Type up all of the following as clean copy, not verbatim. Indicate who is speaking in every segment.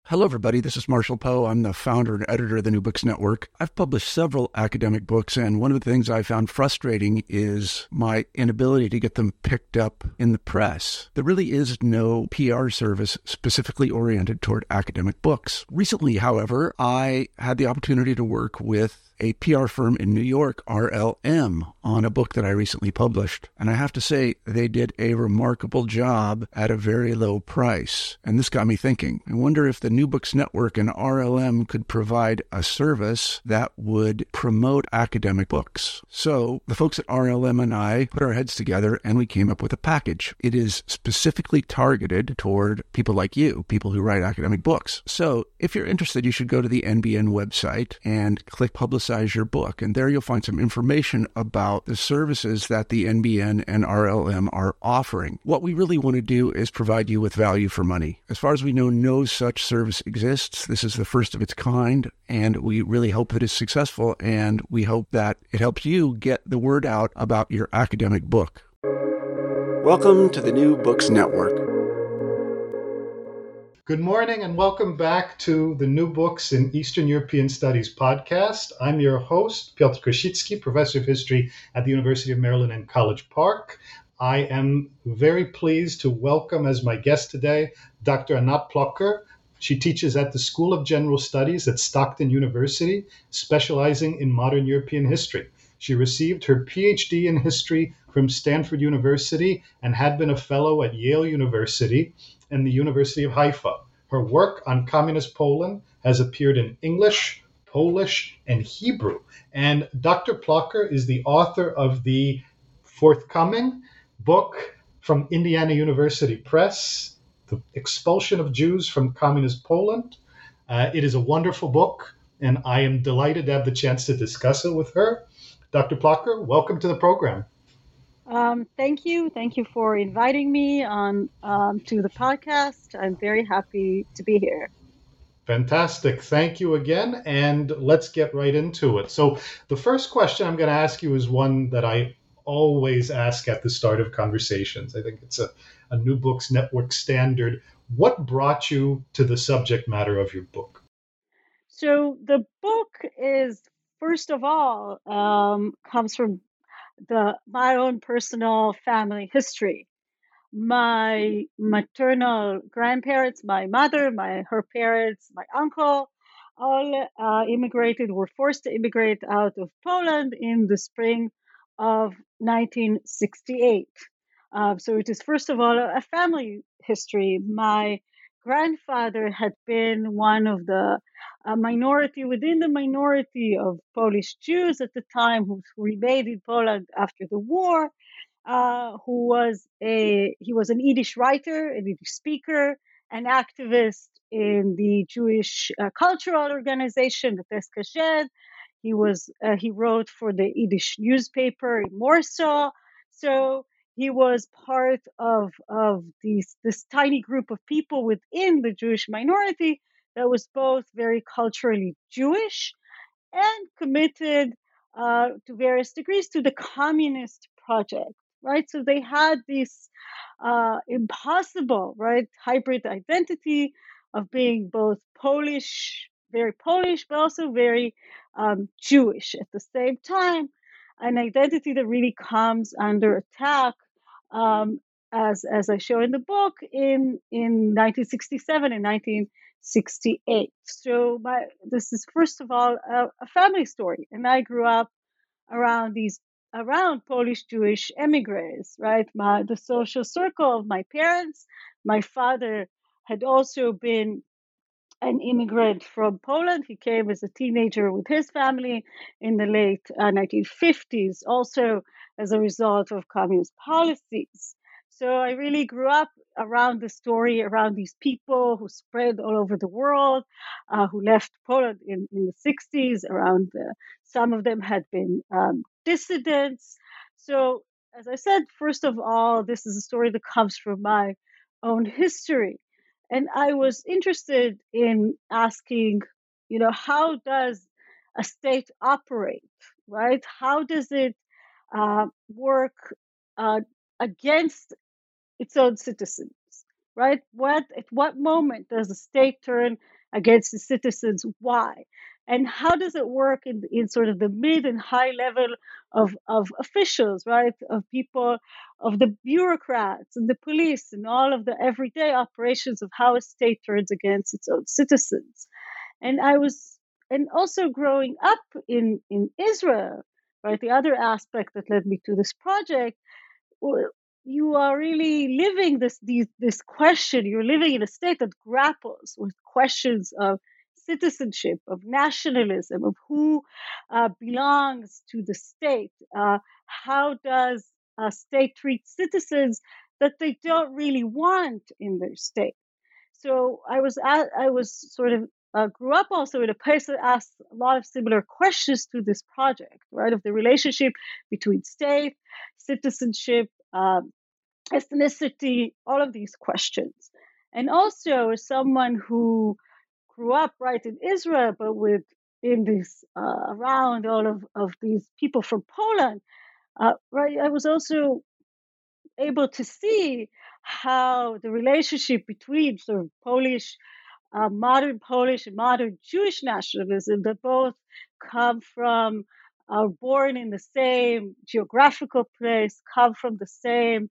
Speaker 1: Hello, everybody. This is Marshall Poe. I'm the founder and editor of the New Books Network. I've published several academic books, and one of the things I found frustrating is my inability to get them picked up in the press. There really is no PR service specifically oriented toward academic books. Recently, however, I had the opportunity to work with a PR firm in New York, RLM, on a book that I recently published. And I have to say, they did a remarkable job at a very low price. And this got me thinking. I wonder if the New Books Network and RLM could provide a service that would promote academic books. So the folks at RLM and I put our heads together and we came up with a package. It is specifically targeted toward people like you, people who write academic books. So if you're interested, you should go to the NBN website and click Publicize Your Book. And there you'll find some information about the services that the NBN and RLM are offering. What we really want to do is provide you with value for money. As far as we know, no such service exists. This is the first of its kind, and we really hope that it's successful, and we hope that it helps you get the word out about your academic book. Welcome to the New Books Network.
Speaker 2: Good morning and welcome back to the New Books in Eastern European Studies podcast. I'm your host, Piotr Krasicki, professor of history at the University of Maryland in College Park. I am very pleased to welcome as my guest today Dr. Anat Plocher. She teaches at the School of General Studies at Stockton University, specializing in modern European history. She received her PhD in history from Stanford University and had been a fellow at Yale University and the University of Haifa. Her work on communist Poland has appeared in English, Polish, and Hebrew. And Dr. Plocher is the author of the forthcoming book from Indiana University Press, The Expulsion of Jews from Communist Poland. It is a wonderful book, and I am delighted to have the chance to discuss it with her. Dr. Plocher, welcome to the program.
Speaker 3: Thank you. Thank you for inviting me on to the podcast. I'm very happy to be here.
Speaker 2: Fantastic. Thank you again. And let's get right into it. So the first question I'm going to ask you is one that I always ask at the start of conversations. I think it's a New Books Network standard. What brought you to the subject matter of your book?
Speaker 3: So the book is, first of all, comes from my own personal family history. My maternal grandparents, my mother, her parents, my uncle, all were forced to immigrate out of Poland in the spring of 1968. So it is, first of all, a family history. My grandfather had been one of the minority within the minority of Polish Jews at the time who remained in Poland after the war. He was an Yiddish writer, a Yiddish speaker, an activist in the Jewish cultural organization, the Teskashed. He wrote for the Yiddish newspaper in Warsaw. So he was part of this tiny group of people within the Jewish minority that was both very culturally Jewish and committed to various degrees to the communist project. Right, so they had this impossible, right, hybrid identity of being both Polish, very Polish, but also very Jewish at the same time. An identity that really comes under attack, as I show in the book, in 1967 and 1968. So this is, first of all, a family story, and I grew up around Polish Jewish emigres, right? The social circle of my parents. My father had also been an immigrant from Poland. He came as a teenager with his family in the late 1950s, also as a result of communist policies. So I really grew up around the story, around these people who spread all over the world, who left Poland in the 60s. Some of them had been dissidents. So, as I said, first of all, this is a story that comes from my own history. And I was interested in asking, how does a state operate, right? How does it work against its own citizens, right? At what moment does the state turn against the citizens. Why? And how does it work in sort of the mid and high level of officials, right? Of people, of the bureaucrats and the police and all of the everyday operations of how a state turns against its own citizens. And and also growing up in Israel, right? The other aspect that led me to this project, you are really living this question. You're living in a state that grapples with questions of citizenship, of nationalism, of who belongs to the state. How does a state treat citizens that they don't really want in their state? So I was sort of grew up also in a place that asked a lot of similar questions to this project, right? Of the relationship between state, citizenship, ethnicity, all of these questions. And also as someone who grew up right in Israel, but in this around all of these people from Poland, right? I was also able to see how the relationship between sort of modern Polish and modern Jewish nationalism, that both come from, are born in the same geographical place, come from the same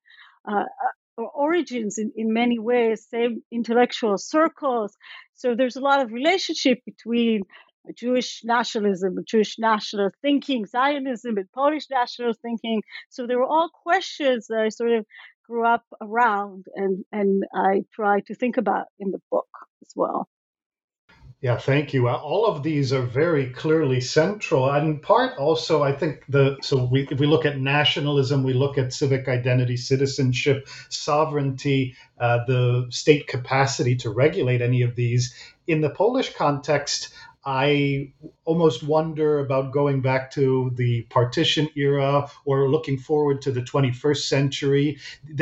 Speaker 3: origins in many ways, same intellectual circles. So there's a lot of relationship between Jewish nationalism, Jewish national thinking, Zionism, and Polish national thinking. So they were all questions that I sort of grew up around, and I try to think about in the book as well.
Speaker 2: Yeah, thank you. All of these are very clearly central, and in part also, I think if we look at nationalism, we look at civic identity, citizenship, sovereignty, the state capacity to regulate any of these. In the Polish context, I almost wonder about going back to the partition era or looking forward to the 21st century.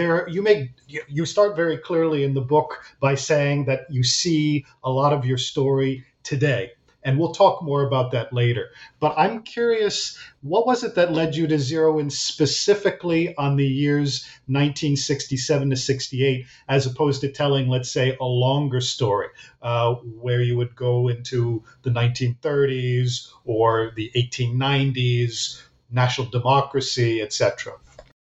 Speaker 2: You start very clearly in the book by saying that you see a lot of your story today. And we'll talk more about that later. But I'm curious, what was it that led you to zero in specifically on the years 1967 to 68, as opposed to telling, let's say, a longer story where you would go into the 1930s or the 1890s, national democracy, etc.?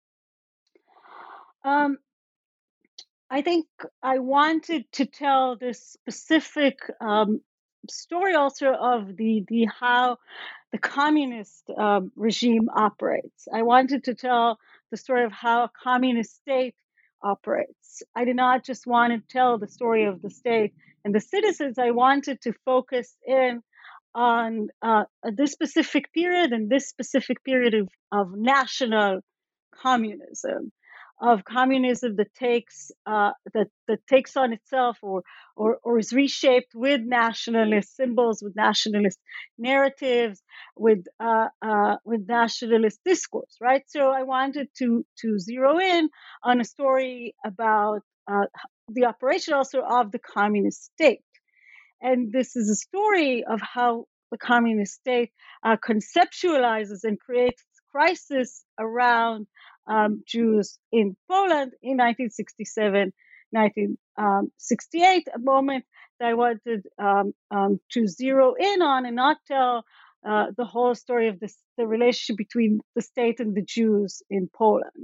Speaker 3: I think I wanted to tell this specific story also of the how the communist regime operates. I wanted to tell the story of how a communist state operates. I did not just want to tell the story of the state and the citizens. I wanted to focus in on this specific period and this specific period of national communism, of communism that takes that takes on itself or is reshaped with nationalist symbols, with nationalist narratives, with nationalist discourse, right? So I wanted to zero in on a story about the operation also of the communist state. And this is a story of how the communist state conceptualizes and creates crisis around Jews in Poland in 1967, 1968, a moment that I wanted to zero in on and not tell the whole story of the relationship between the state and the Jews in Poland.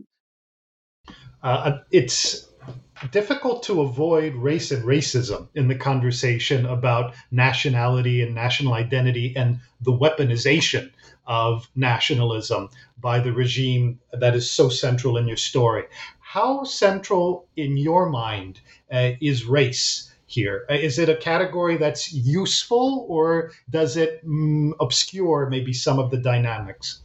Speaker 2: It's difficult to avoid race and racism in the conversation about nationality and national identity and the weaponization of nationalism by the regime that is so central in your story. How central in your mind is race here? Is it a category that's useful, or does it obscure maybe some of the dynamics?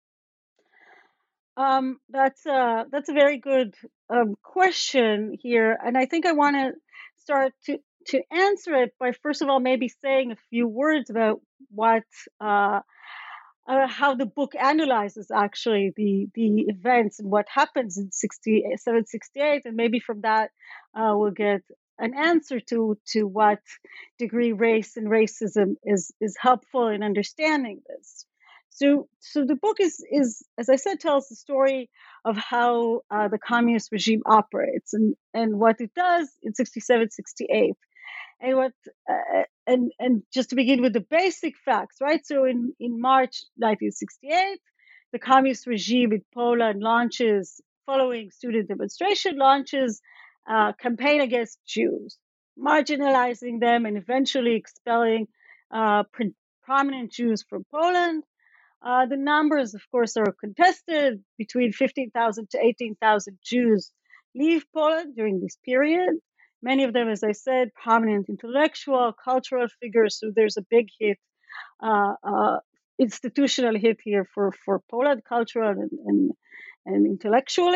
Speaker 3: That's a very good question here, and I think I want to start to answer it by first of all maybe saying a few words about what how the book analyzes actually the events and what happens in 67, 68, and maybe from that we'll get an answer to what degree race and racism is helpful in understanding this. So the book is, as I said, tells the story of how the communist regime operates and what it does in 67, 68. And what and just to begin with the basic facts, right? So in March 1968, the communist regime in Poland launches, following student demonstration, launches a campaign against Jews, marginalizing them and eventually expelling prominent Jews from Poland. The numbers, of course, are contested. Between 15,000 to 18,000 Jews leave Poland during this period. Many of them, as I said, prominent intellectual, cultural figures. So there's a big hit, institutional hit here for Poland, cultural and intellectually.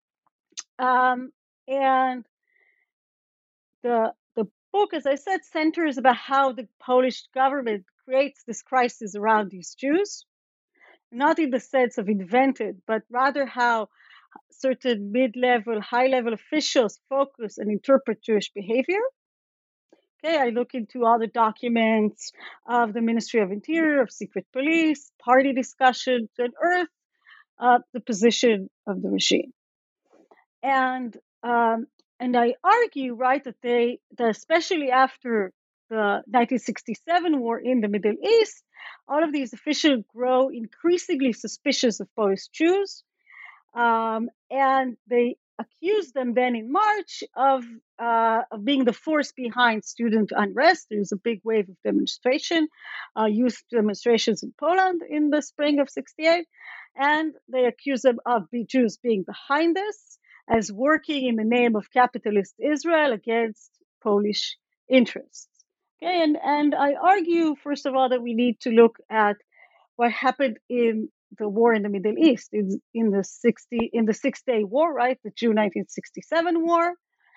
Speaker 3: And the book, as I said, centers about how the Polish government creates this crisis around these Jews, not in the sense of invented, but rather how certain mid-level, high-level officials focus and interpret Jewish behavior. Okay, I look into all the documents of the Ministry of Interior, of secret police, party discussions, to unearth the position of the regime. And I argue, right, that especially after the 1967 war in the Middle East, all of these officials grow increasingly suspicious of Polish Jews, and they accuse them then in March of being the force behind student unrest. There was a big wave of demonstration, youth demonstrations in Poland in the spring of '68, and they accuse them of the Jews being behind this, as working in the name of capitalist Israel against Polish interests. Okay, and I argue, first of all, that we need to look at what happened in the war in the Middle East, in the 6-day war, right, the June 1967 war,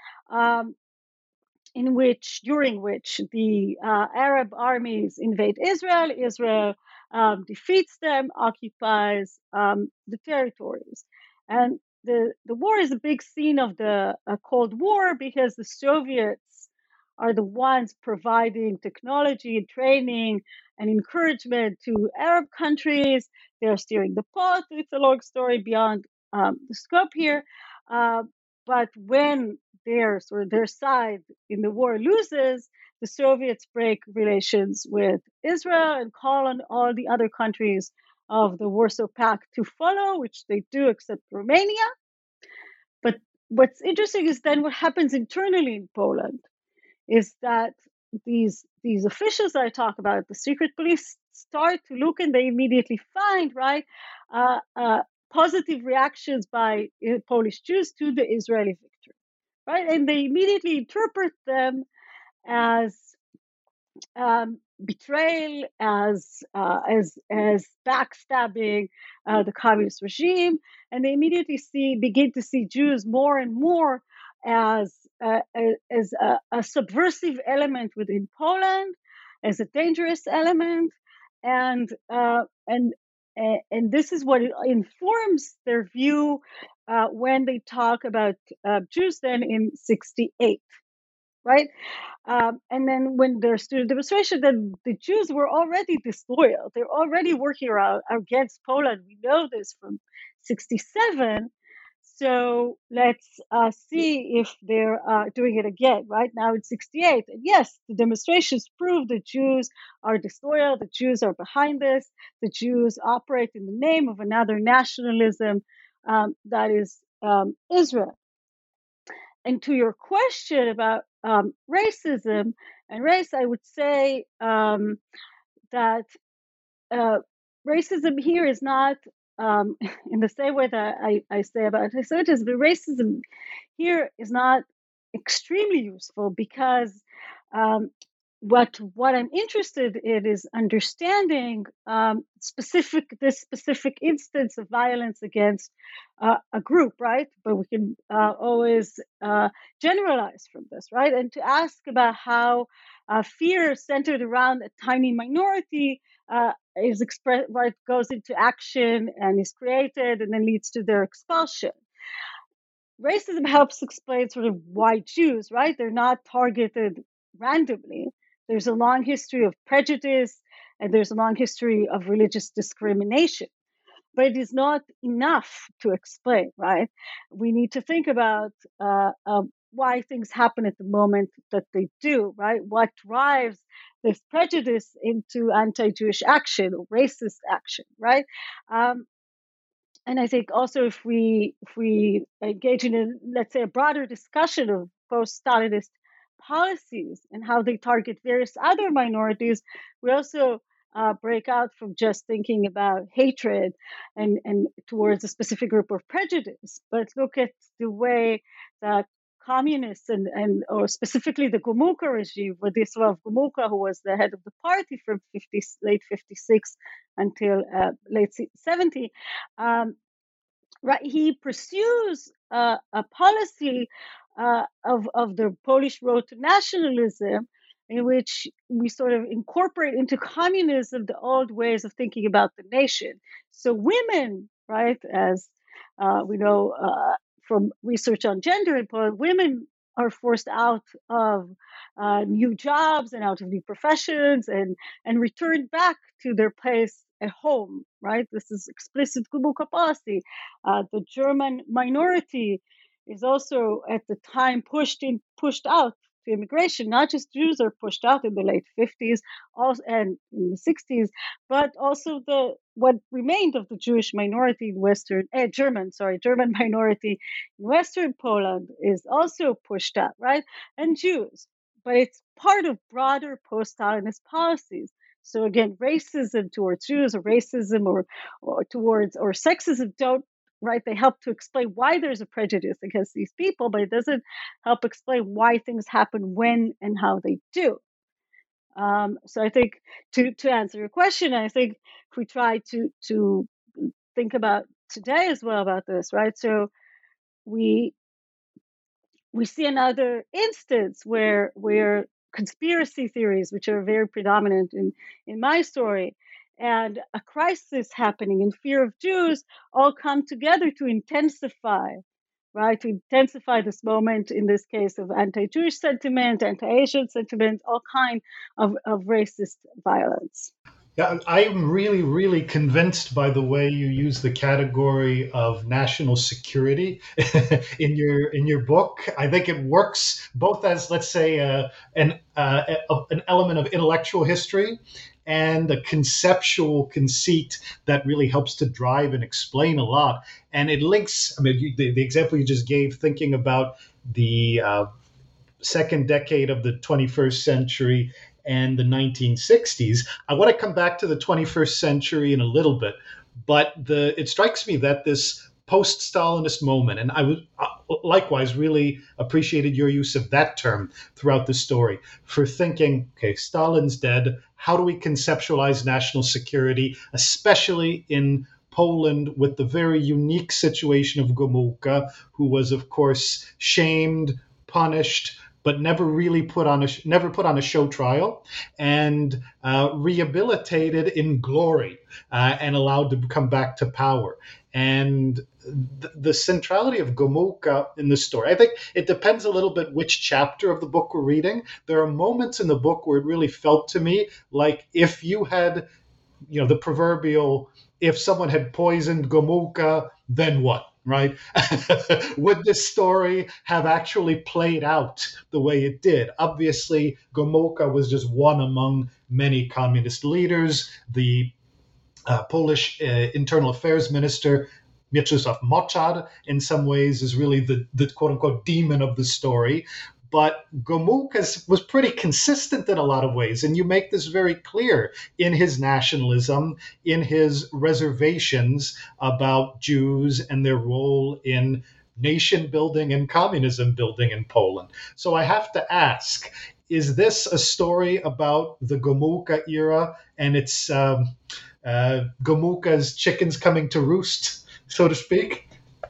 Speaker 3: during which the Arab armies invade Israel. Israel defeats them, occupies the territories, and the war is a big scene of the Cold War, because the Soviets are the ones providing technology and training and encouragement to Arab countries. They're steering the pot. It's a long story beyond the scope here. But when their side in the war loses, the Soviets break relations with Israel and call on all the other countries of the Warsaw Pact to follow, which they do, except Romania. But what's interesting is then what happens internally in Poland is that these officials I talk about, the secret police, start to look, and they immediately find, right, positive reactions by Polish Jews to the Israeli victory, right, and they immediately interpret them as betrayal, as backstabbing the communist regime, and they immediately begin to see Jews more and more as a subversive element within Poland, as a dangerous element, and this is what informs their view when they talk about Jews then in '68. Right, and then when there's student demonstration, then the Jews were already disloyal. They're already working around against Poland. We know this from '67. So let's see if they're doing it again. Right now it's '68, and yes, the demonstrations prove the Jews are disloyal. The Jews are behind this. The Jews operate in the name of another nationalism, that is Israel. And to your question about racism and race, I would say that racism here is not in the same way that I say about anti-Semitism. The racism here is not extremely useful, because what I'm interested in is understanding this specific instance of violence against a group, right? But we can always generalize from this, right? And to ask about how fear centered around a tiny minority is expressed, right? Goes into action and is created and then leads to their expulsion. Racism helps explain sort of why Jews, right? They're not targeted randomly. There's a long history of prejudice, and there's a long history of religious discrimination. But it is not enough to explain, right? We need to think about why things happen at the moment that they do, right? What drives this prejudice into anti-Jewish action or racist action, right? And I think also if we engage in let's say a broader discussion of post-Stalinist policies and how they target various other minorities, we also break out from just thinking about hatred and towards a specific group of prejudice, but look at the way that communists and or specifically the Gomulka regime, Władysław Gomułka, who was the head of the party from late 56 until late 70, right? He pursues a policy of the Polish road to nationalism, in which we sort of incorporate into communism the old ways of thinking about the nation. So women, right, as we know from research on gender in Poland, women are forced out of new jobs and out of new professions and returned back to their place at home, right? This is explicit Gomulka policy. The German minority is also at the time pushed out to immigration. Not just Jews are pushed out in the late 50s and in the 60s, but also what remained of the Jewish minority in German minority in Western Poland is also pushed out, right? And Jews. But it's part of broader post-Stalinist policies. So again, racism towards Jews or racism or sexism don't, right? They help to explain why there's a prejudice against these people, but it doesn't help explain why things happen when and how they do. So I think to answer your question, I think if we try to think about today as well about this, right? So we see another instance where conspiracy theories, which are very predominant in my story, and a crisis happening and fear of Jews all come together to intensify, right? To intensify this moment, in this case, of anti-Jewish sentiment, anti-Asian sentiment, all kind of racist violence.
Speaker 2: Yeah, I'm really, really convinced by the way you use the category of national security in your book. I think it works both as, let's say, an element of intellectual history and a conceptual conceit that really helps to drive and explain a lot. And it links. I mean, the example you just gave, thinking about the second decade of the 21st century and the 1960s. I want to come back to the 21st century in a little bit, but it strikes me that this post-Stalinist moment, and I would likewise really appreciated your use of that term throughout the story, for thinking, okay, Stalin's dead. How do we conceptualize national security, especially in Poland, with the very unique situation of Gomulka, who was, of course, shamed, punished, but never really put on a show trial, and rehabilitated in glory and allowed to come back to power. And the centrality of Gomulka in the story, I think it depends a little bit which chapter of the book we're reading. There are moments in the book where it really felt to me like if you had, the proverbial, if someone had poisoned Gomulka, then what? Right? Would this story have actually played out the way it did? Obviously, Gomulka was just one among many communist leaders. The Polish internal affairs minister, Mieczysław Moczar, in some ways is really the quote-unquote demon of the story. But Gomulka was pretty consistent in a lot of ways, and you make this very clear in his nationalism, in his reservations about Jews and their role in nation building and communism building in Poland. So I have to ask, is this a story about the Gomulka era and it's Gomulka's chickens coming to roost, so to speak?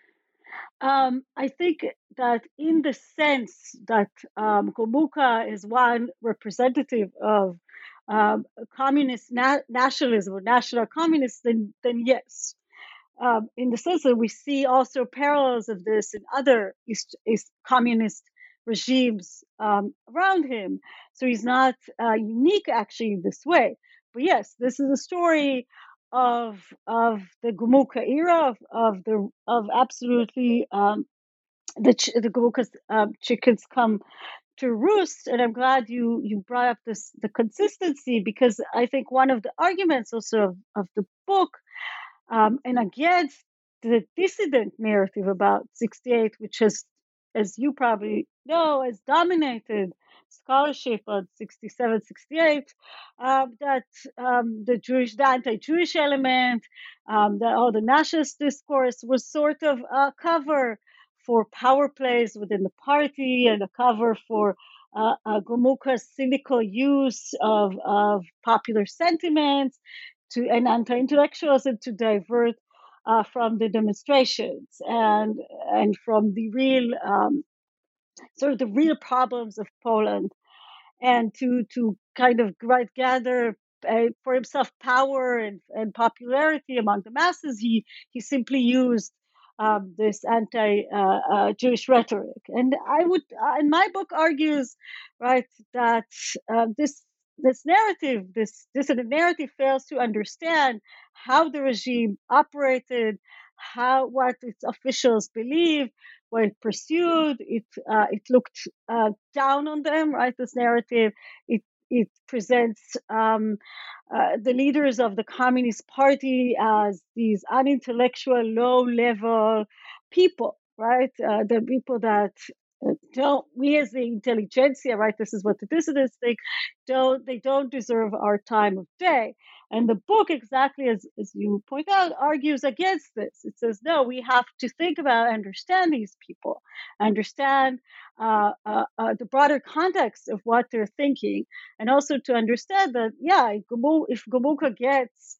Speaker 3: I think that in the sense that Gomulka is one representative of communist nationalism or national communists, then yes. In the sense that we see also parallels of this in other East communist regimes around him. So he's not unique actually in this way. But yes, this is a story of the Gomulka era of absolutely the Gomuka's chickens come to roost. And I'm glad you brought up the consistency, because I think one of the arguments also of the book, and against the dissident narrative about 68, which has, as you probably know, has dominated scholarship on 67, 68, that the anti-Jewish element, that all the nationalist discourse was sort of a cover for power plays within the party, and a cover for Gomuka's cynical use of popular sentiments and anti-intellectuals, and to divert from the demonstrations and from the real sort of the real problems of Poland, and to kind of gather for himself power and popularity among the masses. He simply used this anti-Jewish rhetoric, and I would, in my book, argues, right, that this narrative, this dissident narrative, fails to understand how the regime operated, what its officials believed, what it pursued. It looked down on them, right? This narrative, it presents the leaders of the Communist Party as these unintellectual, low-level people, right? The people that don't, we as the intelligentsia, right? This is what the dissidents think. They don't deserve our time of day. And the book, exactly as you point out, argues against this. It says, no, we have to think about, understand these people, understand the broader context of what they're thinking, and also to understand that, yeah, if Gomuka gets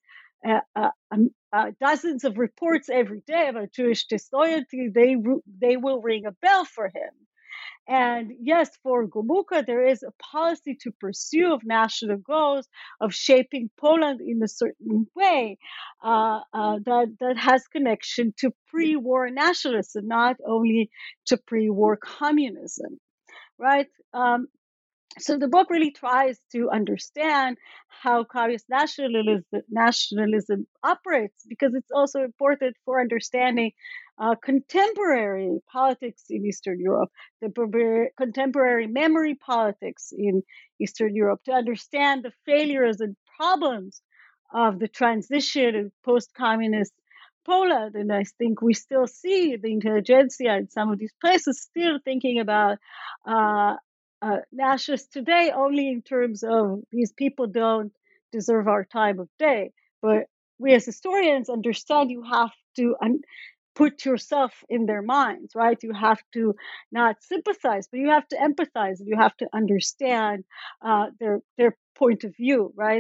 Speaker 3: dozens of reports every day about Jewish disloyalty, they will ring a bell for him. And yes, for Gomuka, there is a policy to pursue of national goals, of shaping Poland in a certain way that has connection to pre-war nationalism, not only to pre-war communism, right? So the book really tries to understand how communist nationalism operates, because it's also important for understanding contemporary politics in Eastern Europe, the contemporary memory politics in Eastern Europe, to understand the failures and problems of the transition in post-communist Poland. And I think we still see the intelligentsia in some of these places still thinking about nationalists today only in terms of these people don't deserve our time of day. But we as historians understand you have to put yourself in their minds, right? You have to not sympathize, but you have to empathize, and you have to understand their point of view, right?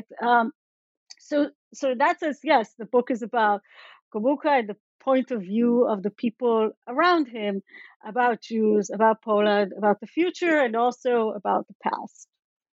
Speaker 3: So that says, yes, the book is about Gomuka and the point of view of the people around him, about Jews, about Poland, about the future, and also about the past.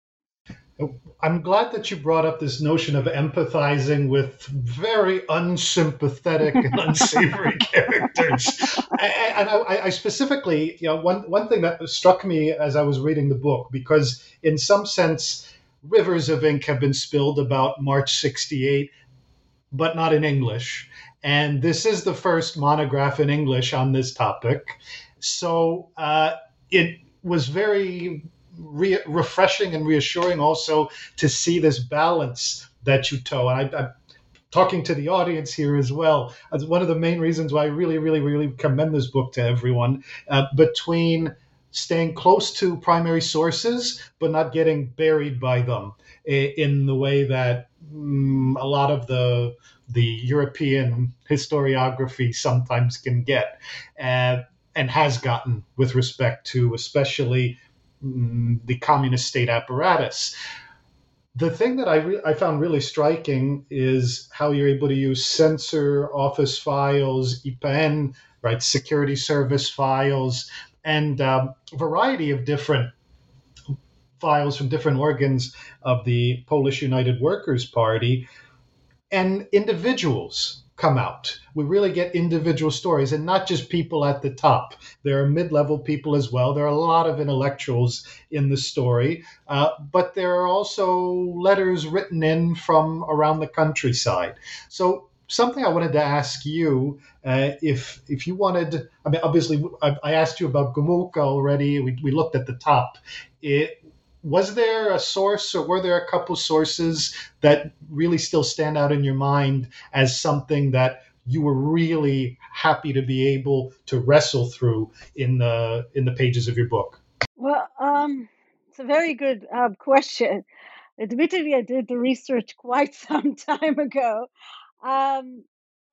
Speaker 2: I'm glad that you brought up this notion of empathizing with very unsympathetic and unsavory characters. And I specifically, one thing that struck me as I was reading the book, because in some sense, rivers of ink have been spilled about March 68, but not in English. And this is the first monograph in English on this topic. So it was very refreshing and reassuring also to see this balance that you toe. And I'm talking to the audience here as well. As one of the main reasons why I really, really, really commend this book to everyone, between staying close to primary sources, but not getting buried by them in the way that a lot of the European historiography sometimes can get, and has gotten with respect to especially the communist state apparatus. The thing that I found really striking is how you're able to use censor office files, IPN, right, security service files, and a variety of different files from different organs of the Polish United Workers' Party, and individuals come out. We really get individual stories, and not just people at the top. There are mid-level people as well. There are a lot of intellectuals in the story, but there are also letters written in from around the countryside. So something I wanted to ask you, if you wanted, I mean, obviously, I asked you about Gomulka already. We looked at the top. Was there a source, or were there a couple sources that really still stand out in your mind as something that you were really happy to be able to wrestle through in the pages of your book?
Speaker 3: Well, it's a very good question. Admittedly, I did the research quite some time ago. Um,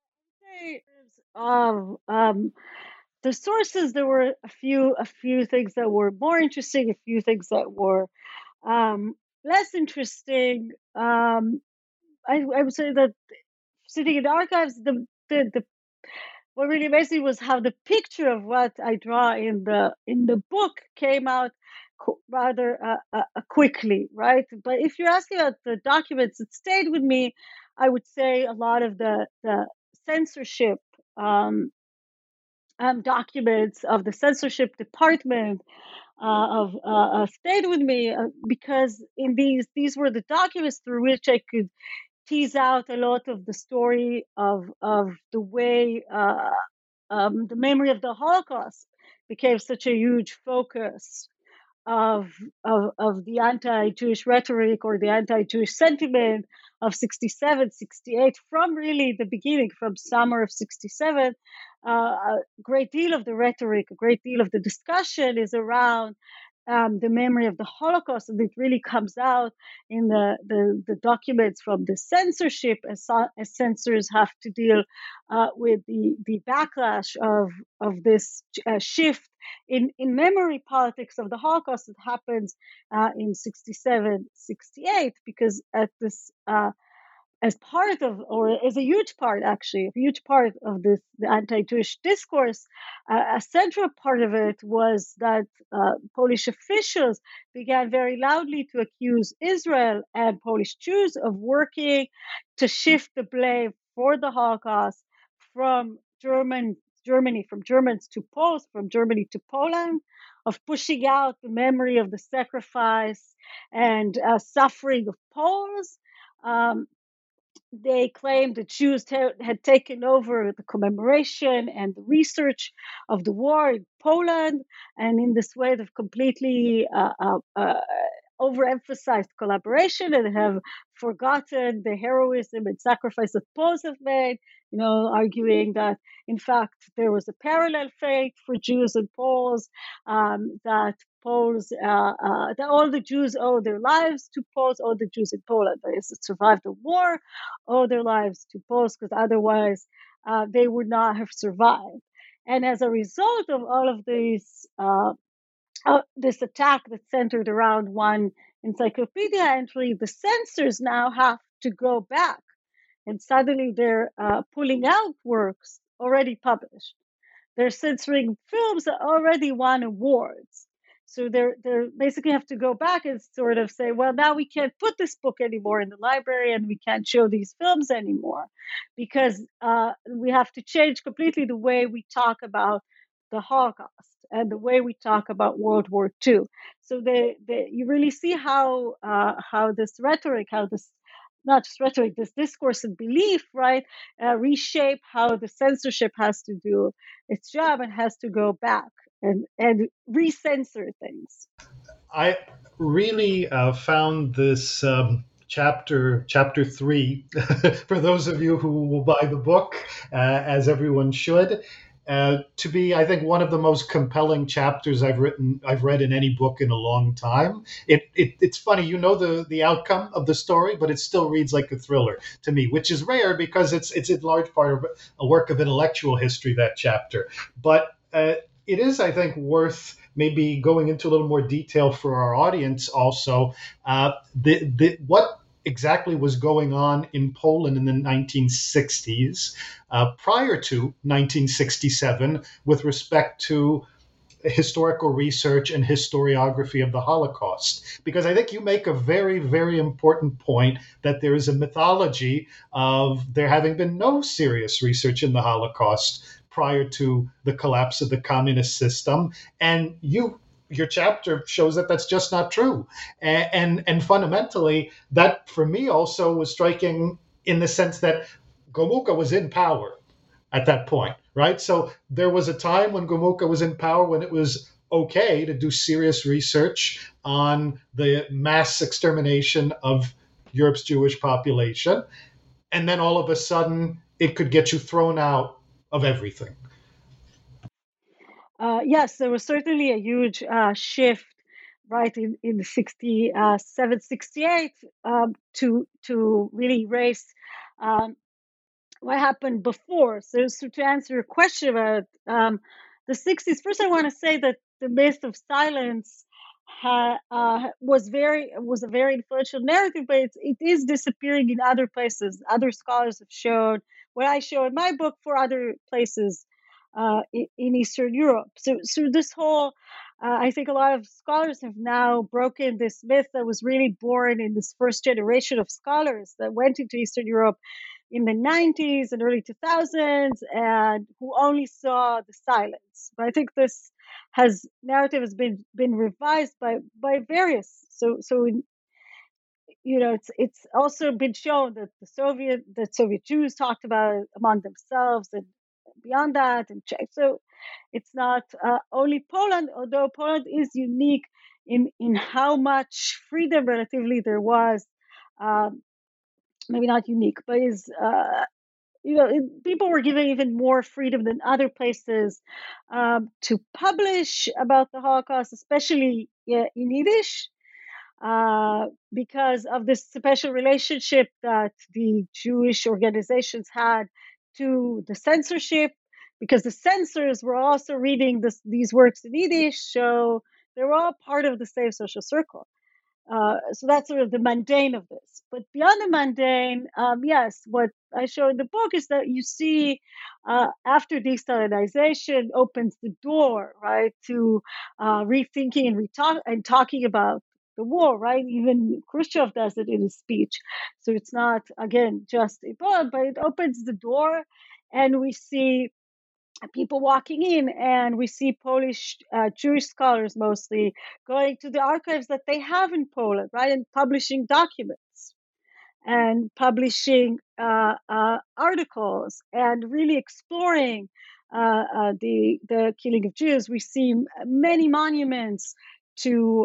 Speaker 3: the sources, there were a few things that were more interesting, a few things that were less interesting. I would say that sitting in the archives, the what really amazed me was how the picture of what I draw in the book came out rather quickly, right? But if you're asking about the documents that stayed with me, I would say a lot of the censorship documents of the censorship department stayed with me because in these were the documents through which I could tease out a lot of the story of the way the memory of the Holocaust became such a huge focus of the anti-Jewish rhetoric or the anti-Jewish sentiment of 67, 68, from really the beginning, from summer of 67. A great deal of the rhetoric, a great deal of the discussion is around the memory of the Holocaust, and it really comes out in the documents from the censorship, as censors have to deal with the backlash of this shift in memory politics of the Holocaust that happens in 67, 68, because at this as part of, or as a huge part, actually, a huge part of this, the anti-Jewish discourse, a central part of it was that Polish officials began very loudly to accuse Israel and Polish Jews of working to shift the blame for the Holocaust from Germany, from Germans to Poles, from Germany to Poland, of pushing out the memory of the sacrifice and suffering of Poles. They claimed that Jews had taken over the commemoration and the research of the war in Poland, and in this way they've completely overemphasized collaboration and have forgotten the heroism and sacrifice that Poles have made, arguing that in fact there was a parallel fate for Jews and Poles, that Poles, that all the Jews owe their lives to Poles, all the Jews in Poland that survived the war owe their lives to Poles, because otherwise they would not have survived. And as a result of all of these, this attack that centered around one encyclopedia entry, the censors now have to go back, and suddenly they're pulling out works already published. They're censoring films that already won awards. So they're basically have to go back and sort of say, well, now we can't put this book anymore in the library, and we can't show these films anymore, because we have to change completely the way we talk about the Holocaust and the way we talk about World War II. So you really see how this rhetoric, how this, not just rhetoric, this discourse and belief, right, reshape how the censorship has to do its job and has to go back and recensor things.
Speaker 2: I really found this chapter 3, for those of you who will buy the book, as everyone should, to be, I think, one of the most compelling chapters I've read in any book in a long time. It's funny, the outcome of the story, but it still reads like a thriller to me, which is rare because it's in large part of a work of intellectual history, that chapter. But it is, I think, worth maybe going into a little more detail for our audience also. What exactly was going on in Poland in the 1960s, prior to 1967, with respect to historical research and historiography of the Holocaust. Because I think you make a very, very important point that there is a mythology of there having been no serious research in the Holocaust prior to the collapse of the communist system. And your chapter shows that that's just not true. And fundamentally, that for me also was striking in the sense that Gomulka was in power at that point, right? So there was a time when Gomulka was in power when it was okay to do serious research on the mass extermination of Europe's Jewish population. And then all of a sudden, it could get you thrown out of everything.
Speaker 3: Yes, there was certainly a huge shift, right, in the 67, 68 to really erase what happened before. So to answer your question about the 60s, first I want to say that the myth of silence was a very influential narrative, but it is disappearing in other places. Other scholars have shown what I show in my book for other places in Eastern Europe. So this whole I think a lot of scholars have now broken this myth that was really born in this first generation of scholars that went into Eastern Europe in the 90s and early 2000s and who only saw the silence. But I think this narrative has been revised by various. So it's also been shown that Soviet Jews talked about it among themselves and beyond that and Czech. So it's not only Poland, although Poland is unique in how much freedom relatively there was. Maybe not unique, but is people were given even more freedom than other places to publish about the Holocaust, especially in Yiddish, because of this special relationship that the Jewish organizations had to the censorship, because the censors were also reading these works in Yiddish, so they were all part of the same social circle. So that's sort of the mundane of this. But beyond the mundane, yes, what I show in the book is that you see after de-Stalinization opens the door, right, to rethinking and talking about the war, right? Even Khrushchev does it in his speech. So it's not, again, just a book, but it opens the door and we see people walking in, and we see Polish Jewish scholars mostly going to the archives that they have in Poland, right, and publishing documents and publishing articles and really exploring the killing of Jews. We see many monuments to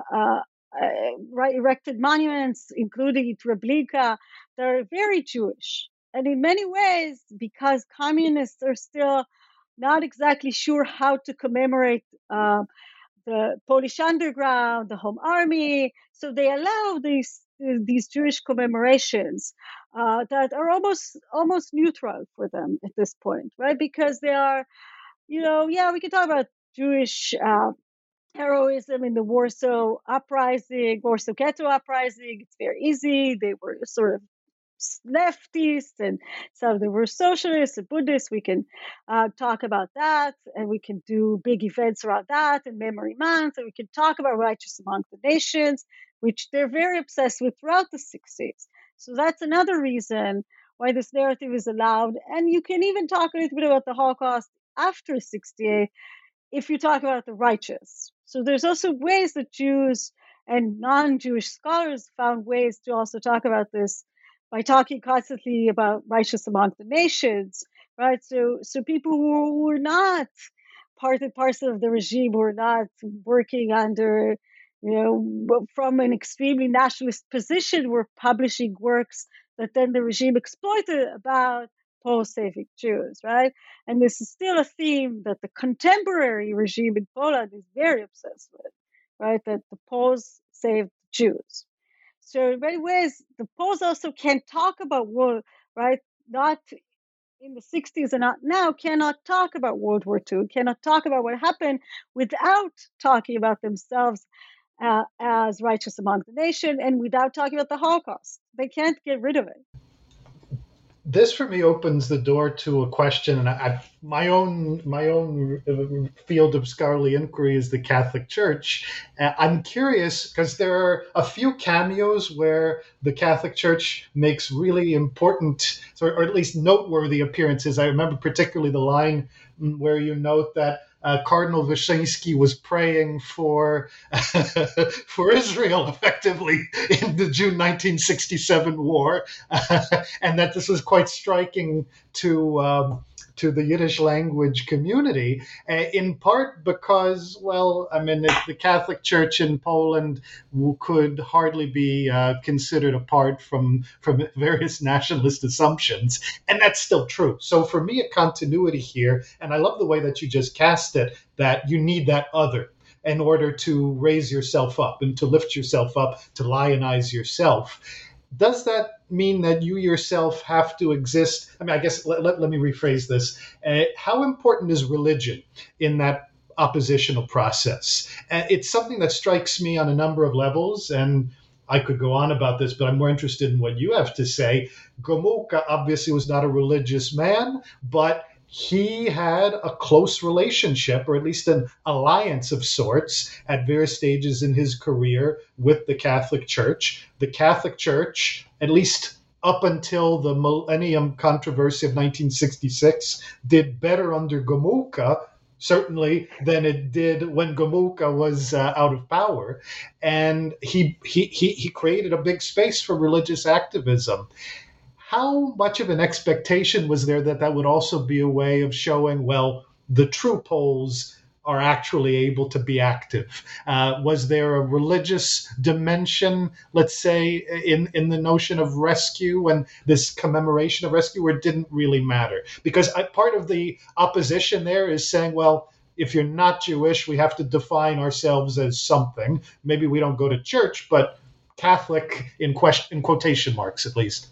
Speaker 3: erected monuments, including Treblinka, that are very Jewish. And in many ways, because communists are still not exactly sure how to commemorate the Polish underground, the Home Army, so they allow these Jewish commemorations that are almost neutral for them at this point, right? Because they are, we can talk about Jewish heroism in the Warsaw Ghetto uprising. It's very easy. They were sort of leftists and some of them were socialists and Buddhists. We can talk about that, and we can do big events around that and Memory Month, and we can talk about Righteous Among the Nations, which they're very obsessed with throughout the 60s. So that's another reason why this narrative is allowed. And you can even talk a little bit about the Holocaust after 68 if you talk about the righteous. So there's also ways that Jews and non-Jewish scholars found ways to also talk about this by talking constantly about righteous among the nations, right? So people who were not part and parcel of the regime, who were not working under, from an extremely nationalist position, were publishing works that then the regime exploited about Poles-saving Jews, right? And this is still a theme that the contemporary regime in Poland is very obsessed with, right? That the Poles saved Jews. So in many ways, the Poles also can talk about war, right? Not in the 60s and not now, cannot talk about World War II, cannot talk about what happened without talking about themselves as righteous among the nation and without talking about the Holocaust. They can't get rid of it.
Speaker 2: This for me opens the door to a question, and my own field of scholarly inquiry is the Catholic Church. I'm curious because there are a few cameos where the Catholic Church makes really important, or at least noteworthy appearances. I remember particularly the line where you note that Cardinal Wyszynski was praying for for Israel effectively in the June 1967 war, and that this was quite striking to the Yiddish language community, in part because, well, I mean, the Catholic Church in Poland could hardly be considered apart from various nationalist assumptions, and that's still true. So for me, a continuity here, and I love the way that you just cast it, that you need that other in order to raise yourself up and to lift yourself up, to lionize yourself. Does that mean that you yourself have to exist? I mean, I guess let me rephrase this. How important is religion in that oppositional process? It's something that strikes me on a number of levels, and I could go on about this, but I'm more interested in what you have to say. Gomulka obviously was not a religious man, but he had a close relationship, or at least an alliance of sorts, at various stages in his career with the Catholic Church. The Catholic Church, at least up until the Millennium Controversy of 1966, did better under Gomulka, certainly, than it did when Gomulka was out of power. And he created a big space for religious activism. How much of an expectation was there that that would also be a way of showing, well, the true Poles are actually able to be active? Was there a religious dimension, let's say, in the notion of rescue and this commemoration of rescue, or it didn't really matter? Because part of the opposition there is saying, well, if you're not Jewish, we have to define ourselves as something. Maybe we don't go to church, but Catholic in quotation marks, at least.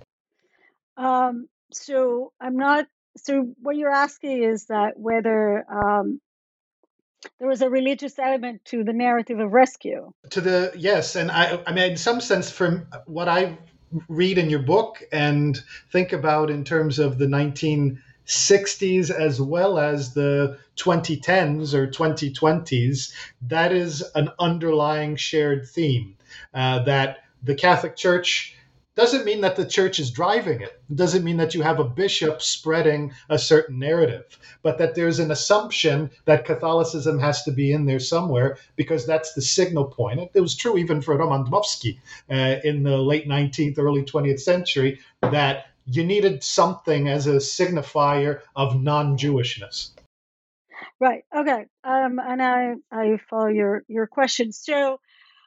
Speaker 3: So I'm not. So what you're asking is that whether there was a religious element to the narrative of rescue.
Speaker 2: Yes, and I mean, in some sense, from what I read in your book and think about in terms of the 1960s as well as the 2010s or 2020s, that is an underlying shared theme, that the Catholic Church doesn't mean that the church is driving it. It doesn't mean that you have a bishop spreading a certain narrative, but that there's an assumption that Catholicism has to be in there somewhere because that's the signal point. It was true even for Roman Dmowski in the late 19th, early 20th century, that you needed something as a signifier of non-Jewishness.
Speaker 3: Right. Okay. And I follow your question. So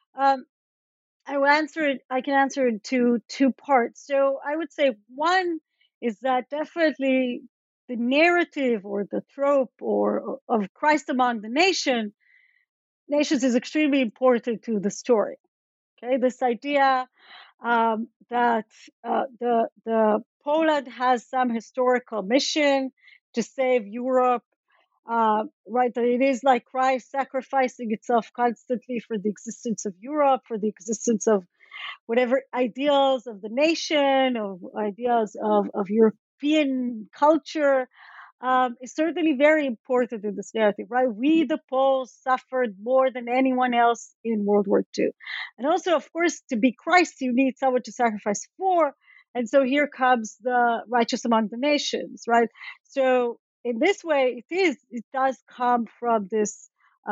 Speaker 3: I can answer it in two parts. So I would say one is that definitely the narrative or the trope or of Christ among the nations is extremely important to the story. Okay, this idea that the Poland has some historical mission to save Europe, right? That it is like Christ sacrificing itself constantly for the existence of Europe, for the existence of whatever ideals of the nation, of ideas of European culture, is certainly very important in this narrative, right? We, the Poles, suffered more than anyone else in World War II. And also, of course, to be Christ, you need someone to sacrifice for. And so here comes the righteous among the nations, right? So in this way, it does come from this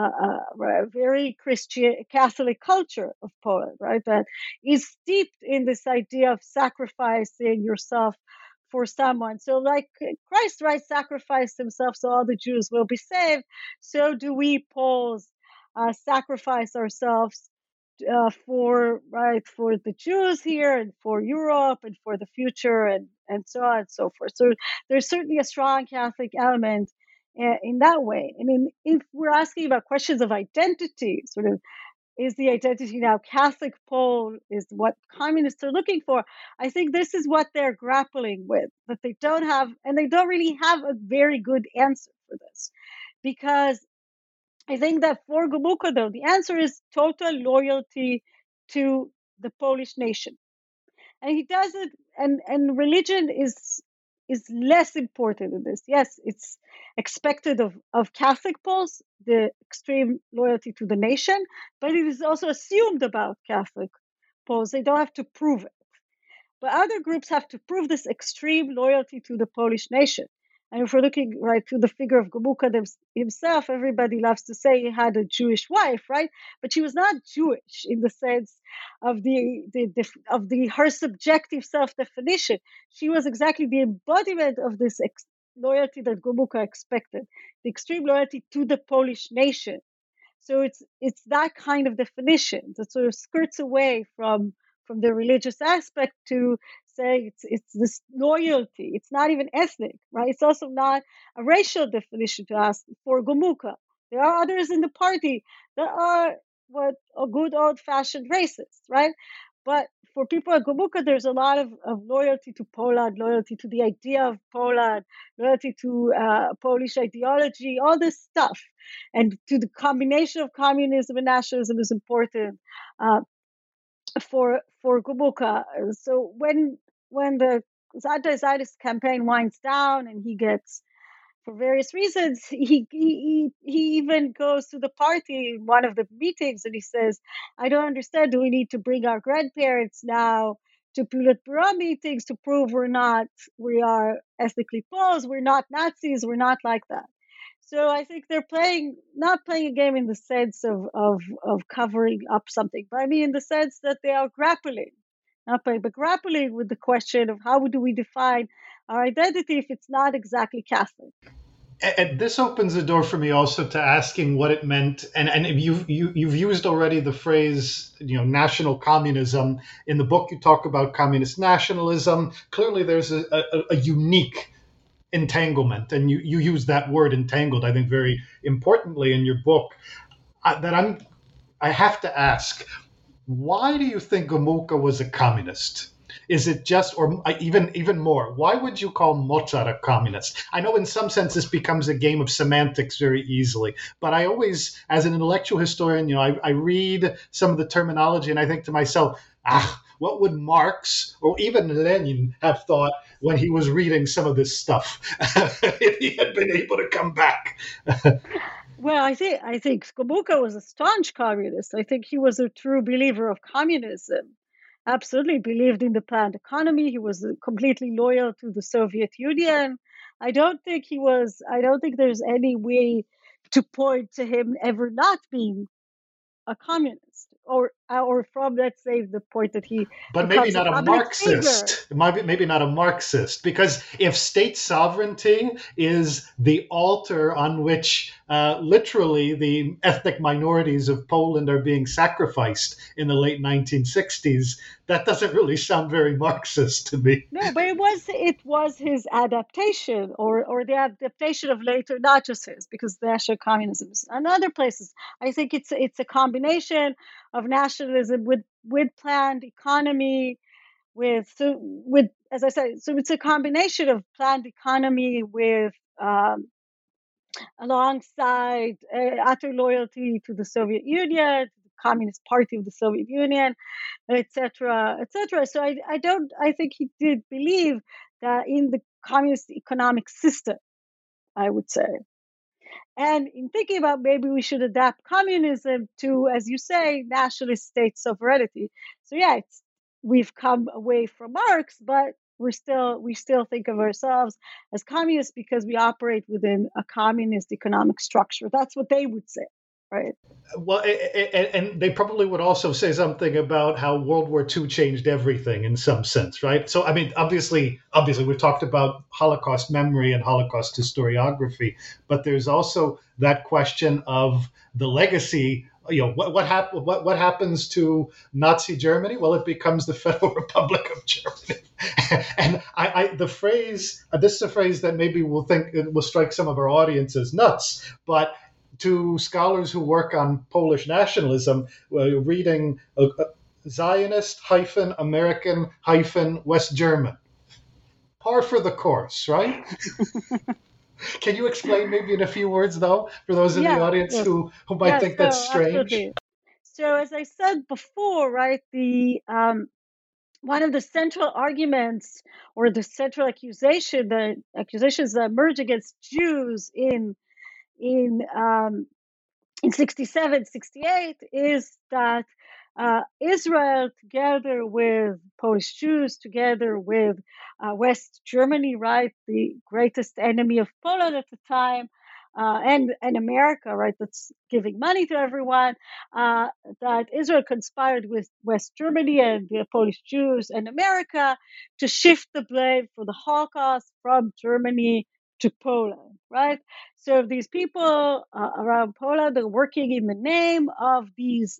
Speaker 3: very Christian Catholic culture of Poland, right? That is steeped in this idea of sacrificing yourself for someone. So like Christ, right, sacrificed himself so all the Jews will be saved. So do we Poles sacrifice ourselves for the Jews here and for Europe and for the future and so on and so forth. So there's certainly a strong Catholic element in that way. I mean, if we're asking about questions of identity, sort of, is the identity now Catholic Pole, is what communists are looking for, I think this is what they're grappling with, but they don't have, and they don't really have a very good answer for this. Because I think that for Gomulka, though, the answer is total loyalty to the Polish nation. And he does it, and religion is less important in this. Yes, it's expected of Catholic Poles, the extreme loyalty to the nation, but it is also assumed about Catholic Poles. They don't have to prove it. But other groups have to prove this extreme loyalty to the Polish nation. And if we're looking right to the figure of Gomuka himself, everybody loves to say he had a Jewish wife, right? But she was not Jewish in the sense of her subjective self-definition. She was exactly the embodiment of this loyalty that Gomuka expected, the extreme loyalty to the Polish nation. So it's that kind of definition that sort of skirts away from the religious aspect to say it's this loyalty. It's not even ethnic, right? It's also not a racial definition to ask for Gomuka. There are others in the party that are what a good old-fashioned racist, right? But for people at Gomuka, there's a lot of loyalty to Poland, loyalty to the idea of Poland, loyalty to Polish ideology, all this stuff. And to the combination of communism and nationalism is important for Gomuka. So when the anti-Zionist campaign winds down and he gets, for various reasons, he even goes to the party in one of the meetings and he says, I don't understand, do we need to bring our grandparents now to Politburo meetings to prove we are ethnically Poles, we're not Nazis, we're not like that. So I think they're not playing a game in the sense of covering up something, but I mean in the sense that they are grappling with the question of how do we define our identity if it's not exactly Catholic.
Speaker 2: And this opens the door for me also to asking what it meant. And you've used already the phrase, national communism. In the book, you talk about communist nationalism. Clearly, there's a unique entanglement, and you use that word entangled, I think, very importantly in your book. I have to ask, why do you think Gomułka was a communist? Is it just, or even more, why would you call Mozart a communist? I know in some sense this becomes a game of semantics very easily, but I always, as an intellectual historian, I read some of the terminology and I think to myself, what would Marx or even Lenin have thought when he was reading some of this stuff if he had been able to come back?
Speaker 3: Well, I think Gomułka was a staunch communist. I think he was a true believer of communism. Absolutely believed in the planned economy. He was completely loyal to the Soviet Union. I don't think there's any way to point to him ever not being a communist, or from, let's say, the point that he,
Speaker 2: but maybe not a Marxist. Maybe not a Marxist, because if state sovereignty is the altar on which literally the ethnic minorities of Poland are being sacrificed in the late 1960s, that doesn't really sound very Marxist to me.
Speaker 3: No, but it was his adaptation, or the adaptation of later, not just his, because national communism is in other places. I think it's a combination of nationalism with planned economy, with as I said, so it's a combination of planned economy with alongside utter loyalty to the Soviet Union, to the Communist Party of the Soviet Union, etc., etc. So I think he did believe that in the communist economic system, I would say. And in thinking about maybe we should adapt communism to, as you say, nationalist state sovereignty. So yeah, we've come away from Marx, but we still think of ourselves as communists because we operate within a communist economic structure. That's what they would say, right?
Speaker 2: Well, and they probably would also say something about how World War II changed everything in some sense, right? So, I mean, obviously, we've talked about Holocaust memory and Holocaust historiography, but there's also that question of the legacy. What happens to Nazi Germany? Well, it becomes the Federal Republic of Germany. And this is a phrase that maybe will strike some of our audience as nuts, but to scholars who work on Polish nationalism, reading Zionist-American-West German. Par for the course, right? Can you explain maybe in a few words, though, for those in the audience who might think that's strange?
Speaker 3: Absolutely. So as I said before, right, the one of the central arguments or the central accusations that emerge against Jews in 67, 68 is that Israel, together with Polish Jews, together with West Germany, right, the greatest enemy of Poland at the time, and America, right, that's giving money to everyone, that Israel conspired with West Germany and the Polish Jews and America to shift the blame for the Holocaust from Germany to Poland, right? So these people around Poland are working in the name of these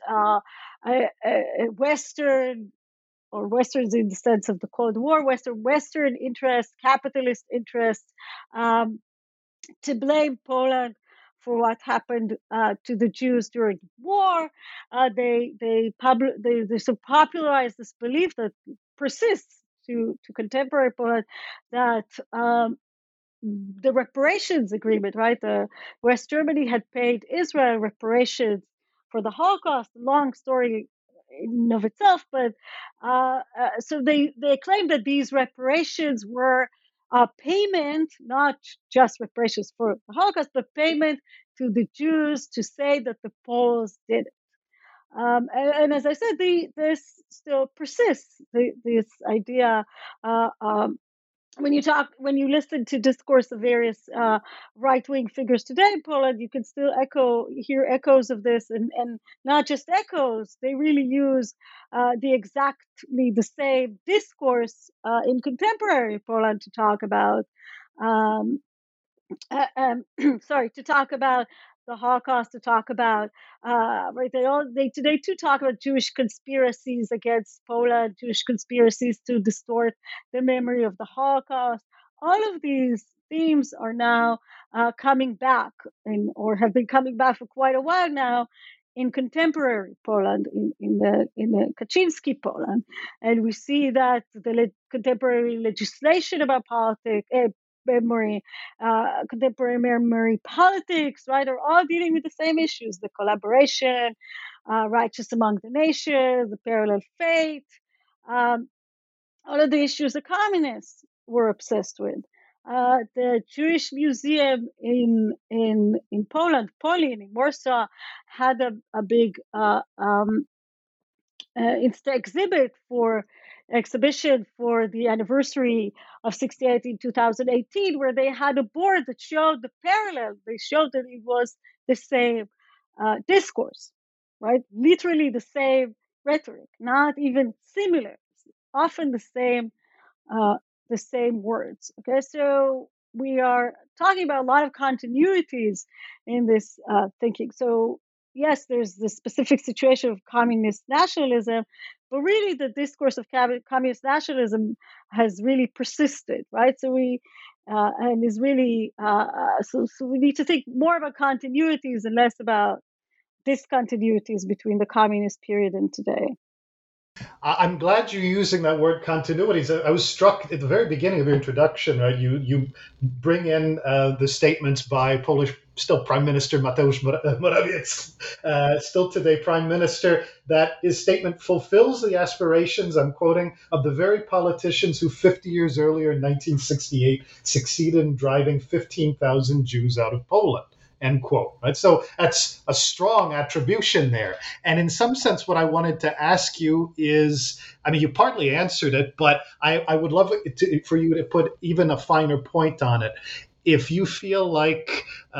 Speaker 3: Western, or Westerns in the sense of the Cold War, Western interests, capitalist interests, um, to blame Poland for what happened to the Jews during the war. They so popularized this belief that persists to contemporary Poland, that the reparations agreement, right? The West Germany had paid Israel reparations for the Holocaust. Long story in of itself, but so they claimed that these reparations were a payment, not just reparations for the Holocaust, but payment to the Jews to say that the Poles did it. And as I said, this still persists. This idea when you listen to discourse of various right-wing figures today in Poland, you can still hear echoes of this, and not just echoes. They really use exactly the same discourse in contemporary Poland to talk about um, to talk about the Holocaust, to talk about right. They today too talk about Jewish conspiracies against Poland, Jewish conspiracies to distort the memory of the Holocaust. All of these themes are now coming back, or have been coming back for quite a while now in contemporary Poland, in the Kaczynski Poland, and we see that the contemporary legislation about politics, memory, contemporary memory politics, right, are all dealing with the same issues: the collaboration, righteous among the nations, the parallel fate, um, all of the issues the communists were obsessed with. The Jewish Museum in Poland, Polin, in Warsaw, had a big exhibition for the anniversary of 68 in 2018, where they had a board that showed the parallel. They showed that it was the same discourse, right? Literally the same rhetoric, not even similar, often uh, the same words. Okay, so we are talking about a lot of continuities in this thinking. So yes, there's the specific situation of communist nationalism, but really the discourse of communist nationalism has really persisted, right? So and is really so we need to think more about continuities and less about discontinuities between the communist period and today.
Speaker 2: I'm glad you're using that word continuities. I was struck at the very beginning of your introduction, right? You bring in the statements by Polish still Prime Minister Mateusz Morawiecki, still today Prime Minister, that his statement fulfills the aspirations, I'm quoting, of the very politicians who 50 years earlier in 1968 succeeded in driving 15,000 Jews out of Poland. End quote. Right. So that's a strong attribution there. And in some sense, what I wanted to ask you is, I mean, you partly answered it, but I would love for you to put even a finer point on it. If you feel like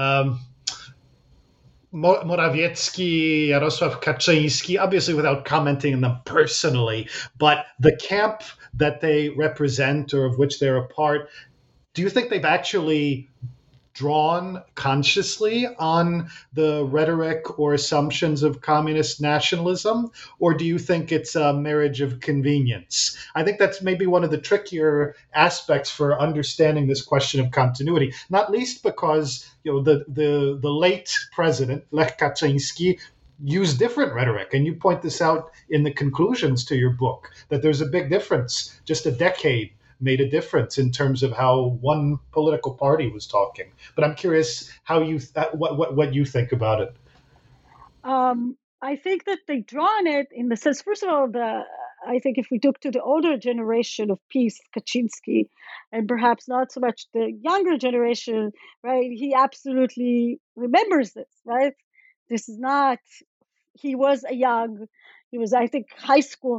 Speaker 2: Morawiecki, Jarosław Kaczyński, obviously without commenting on them personally, but the camp that they represent or of which they're a part, do you think they've actually drawn consciously on the rhetoric or assumptions of communist nationalism, or do you think it's a marriage of convenience? I think that's maybe one of the trickier aspects for understanding this question of continuity, not least because the late president Lech Kaczyński used different rhetoric, and you point this out in the conclusions to your book, that there's a big difference. Just a decade made a difference in terms of how one political party was talking. But I'm curious how what you think about it.
Speaker 3: I think that they draw on it in the sense, first of all, I think if we look to the older generation of PiS, Kaczynski, and perhaps not so much the younger generation, right? He absolutely remembers this, right? This is not, he was a young, he was, I think, high school,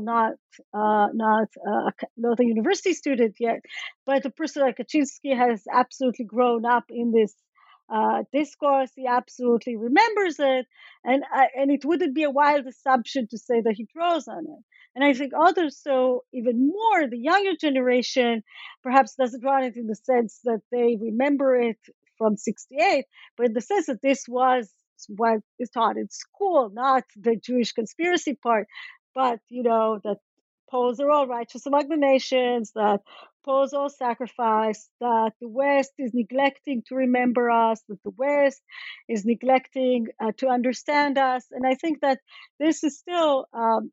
Speaker 3: not a university student yet. But a person like Kaczynski has absolutely grown up in this discourse. He absolutely remembers it, and it wouldn't be a wild assumption to say that he draws on it. And I think others, so even more, the younger generation perhaps doesn't draw on it in the sense that they remember it from 68, but in the sense that this was what is taught in school, not the Jewish conspiracy part, but, that Poles are all righteous among the nations, that Poles all sacrifice, that the West is neglecting to remember us, that the West is neglecting to understand us. And I think that this is still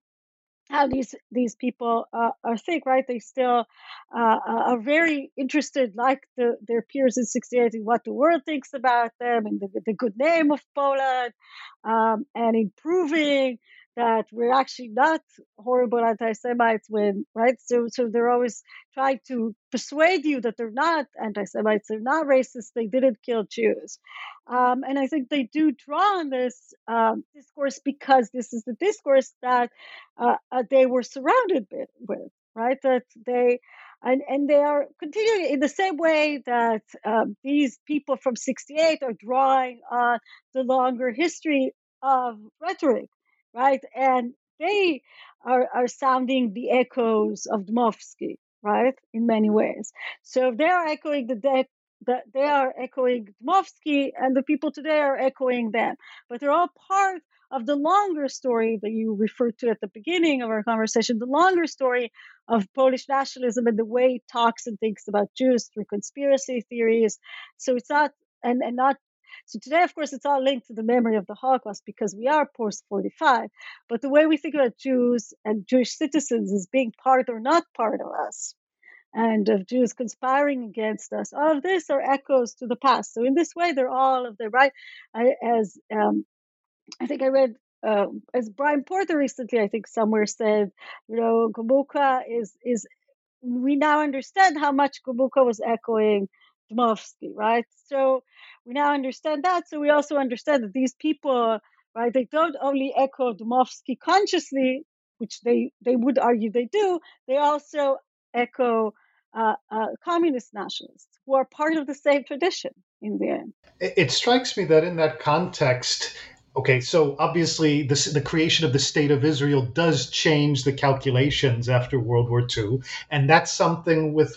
Speaker 3: how these people are think, right? They still are very interested, like their peers in 68, in what the world thinks about them, and the good name of Poland, and in proving that we're actually not horrible anti-Semites right? So they're always trying to persuade you that they're not anti-Semites, they're not racist, they didn't kill Jews. And I think they do draw on this discourse because this is the discourse that they were surrounded with, right? That and they are continuing in the same way that these people from 68 are drawing on the longer history of rhetoric, right? And they are sounding the echoes of Dmowski, right? In many ways. So they are echoing they are echoing Dmowski, and the people today are echoing them. But they're all part of the longer story that you referred to at the beginning of our conversation, the longer story of Polish nationalism and the way it talks and thinks about Jews through conspiracy theories. So it's not, and not, so today, of course, it's all linked to the memory of the Holocaust because we are post-45. But the way we think about Jews and Jewish citizens as being part or not part of us, and of Jews conspiring against us, all of this are echoes to the past. So in this way, they're all of the right. I think I read as Brian Porter recently, I think somewhere said, Gomulka is we now understand how much Gomulka was echoing Dmowski, right? So we now understand that. So we also understand that these people, right, they don't only echo Dmowski consciously, which they would argue they do, they also echo communist nationalists who are part of the same tradition in the end.
Speaker 2: It strikes me that in that context, okay, so obviously the creation of the State of Israel does change the calculations after World War II, and that's something with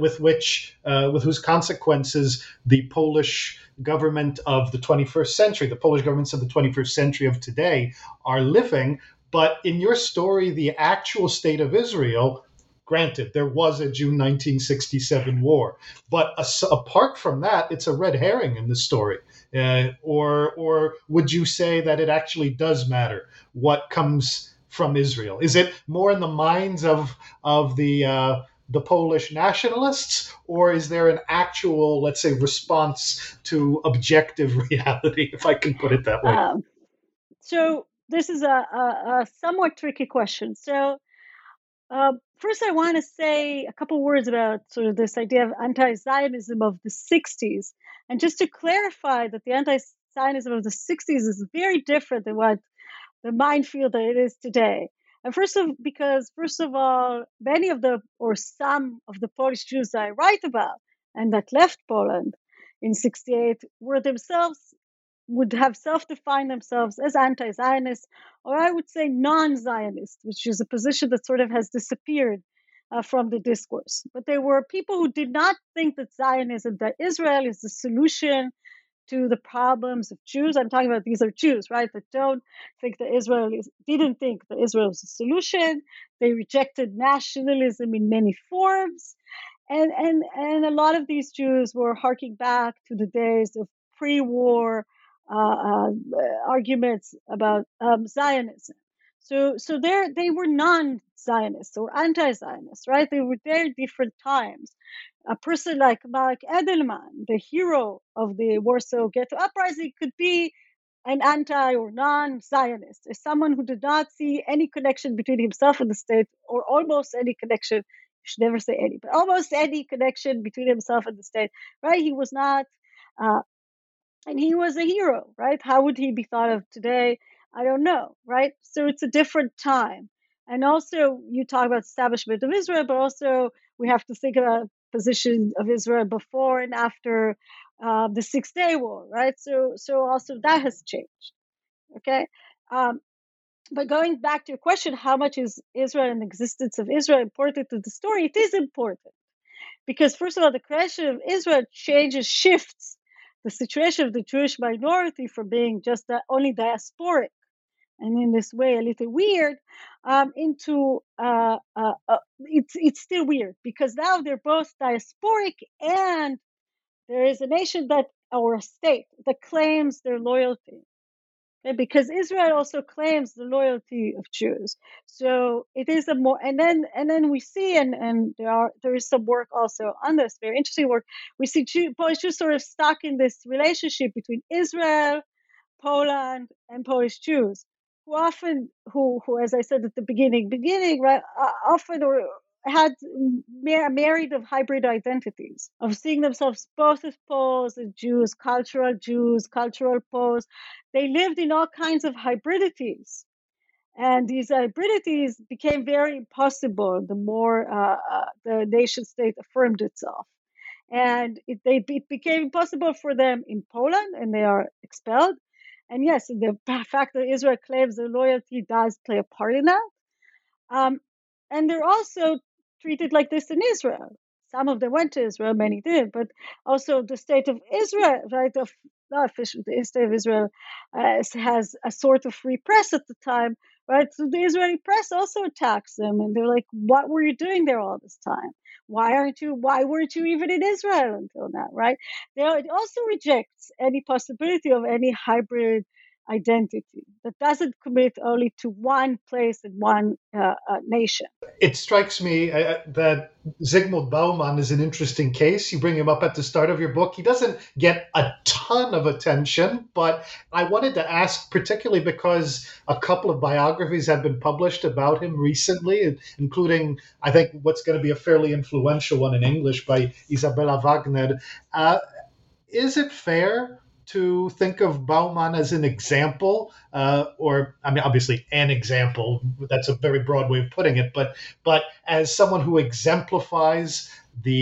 Speaker 2: whose consequences the Polish government of the 21st century, the Polish governments of the 21st century of today are living. But in your story, the actual State of Israel, granted, there was a June 1967 war, but apart from that, it's a red herring in the story. Or would you say that it actually does matter what comes from Israel? Is it more in the minds of the Polish nationalists, or is there an actual, let's say, response to objective reality, if I can put it that way?
Speaker 3: So this is a somewhat tricky question. So first, I want to say a couple words about sort of this idea of anti-Zionism of the 60s. And just to clarify that the anti-Zionism of the 60s is very different than what the minefield that it is today. And because first of all, many of or some of the Polish Jews that I write about and that left Poland in 68 were themselves would have self-defined themselves as anti-Zionist, or I would say non-Zionist, which is a position that sort of has disappeared from the discourse. But there were people who did not think that Zionism, that Israel is the solution to the problems of Jews. I'm talking about these are Jews, right? That don't think that didn't think that Israel was a solution. They rejected nationalism in many forms. And a lot of these Jews were harking back to the days of pre-war arguments about Zionism. So they were non-Zionists or anti-Zionists, right? They were there at different times. A person like Mark Edelman, the hero of the Warsaw Ghetto Uprising, could be an anti or non-Zionist, as someone who did not see any connection between himself and the state, or almost any connection. You should never say any, but almost any connection between himself and the state, right? He was not, and he was a hero, right? How would he be thought of today? I don't know, right? So it's a different time. And also, you talk about establishment of Israel, but also we have to think about position of Israel before and after the Six Day War, right? So also that has changed. Okay, um, but going back to your question, how much is Israel and the existence of Israel important to the story? It is important because, first of all, the creation of Israel shifts the situation of the Jewish minority from being just only diasporic and in this way a little weird into it's still weird because now they're both diasporic and there is a nation that or a state that claims their loyalty. Okay, because Israel also claims the loyalty of Jews, so it is a more and then we see and there is some work also on this very interesting work. We see Polish Jews sort of stuck in this relationship between Israel, Poland, and Polish Jews, who often, who as I said at the beginning, right, often had married of hybrid identities, of seeing themselves both as Poles and Jews, cultural Poles. They lived in all kinds of hybridities. And these hybridities became very impossible the more the nation state affirmed itself. And it became impossible for them in Poland, and they are expelled. And yes, the fact that Israel claims their loyalty does play a part in that. And they're also treated like this in Israel. Some of them went to Israel, many did, but also the state of Israel, right? Not official, the state of Israel has a sort of free press at the time, right? So the Israeli press also attacks them, and they're like, "What were you doing there all this time? Why weren't you even in Israel until now?" Right? It also rejects any possibility of any hybrid identity that doesn't commit only to one place and one nation.
Speaker 2: It strikes me that Zygmunt Bauman is an interesting case. You bring him up at the start of your book. He doesn't get a ton of attention, but I wanted to ask, particularly because a couple of biographies have been published about him recently, including, I think, what's going to be a fairly influential one in English by Isabella Wagner. Is it fair to think of Bauman as an example, or I mean, obviously an example? That's a very broad way of putting it, but as someone who exemplifies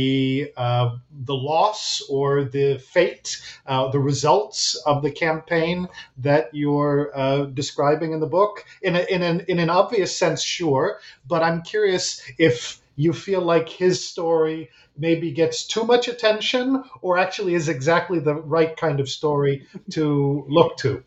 Speaker 2: the loss or the fate, the results of the campaign that you're describing in the book, in an obvious sense, sure. But I'm curious if you feel like his story maybe gets too much attention or actually is exactly the right kind of story to look to.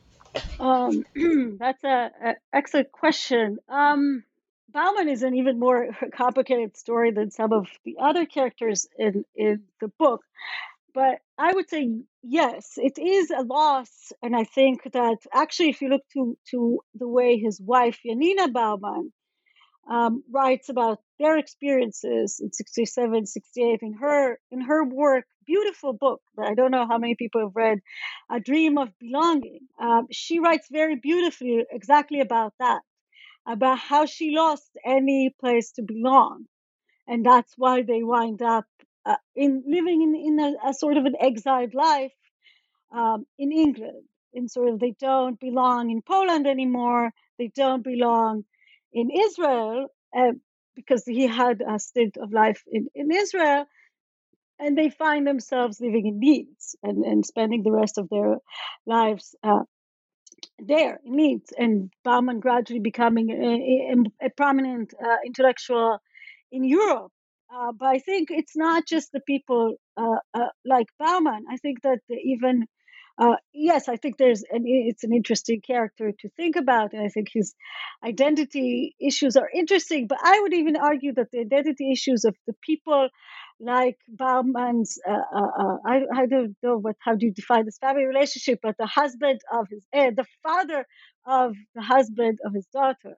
Speaker 3: That's a excellent question. Bauman is an even more complicated story than some of the other characters in the book. But I would say, yes, it is a loss. And I think that actually, if you look to the way his wife, Janina Bauman, writes about their experiences in 67, 68 in her work, beautiful book that I don't know how many people have read, A Dream of Belonging. She writes very beautifully exactly about that, about how she lost any place to belong. And that's why they wind up in living in a sort of an exiled life in England. And sort of they don't belong in Poland anymore. They don't belong in Israel because he had a stint of life in Israel. And they find themselves living in Leeds and spending the rest of their lives there in Leeds. And Bauman gradually becoming a prominent intellectual in Europe. But I think it's not just the people like Bauman. I think that even yes, I think it's an interesting character to think about, and I think his identity issues are interesting. But I would even argue that the identity issues of the people like Bauman's, I don't know how do you define this family relationship, but the husband of the father of the husband of his daughter.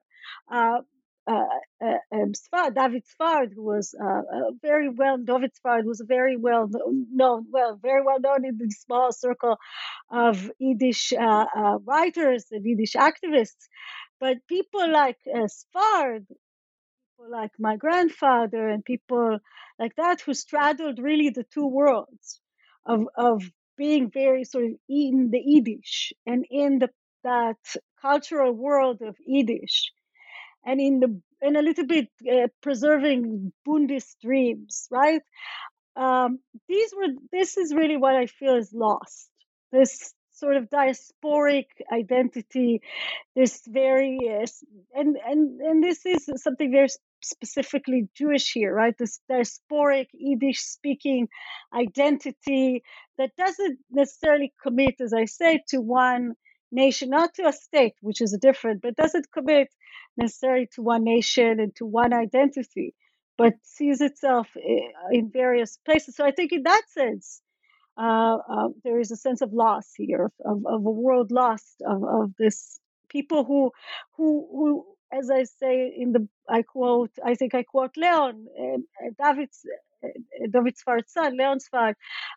Speaker 3: David Sfard, who was very well, David Sfard was very well known, very well known in the small circle of Yiddish writers and Yiddish activists. But people like Sfard, people like my grandfather, and people like that who straddled really the two worlds of being very sort of in the Yiddish and in the that cultural world of Yiddish, and in a little bit preserving Bundist dreams, right? Um, this is really what I feel is lost. This sort of diasporic identity, this very and this is something very specifically Jewish here, right? This diasporic Yiddish speaking identity that doesn't necessarily commit, as I say, to one nation, not to a state, which is different, but doesn't commit necessarily to one nation and to one identity, but sees itself in various places. So I think in that sense, there is a sense of loss here, of a world lost, of this people who, as I say in the, I think I quote Leon, David Sfard's son, Leon Sfard.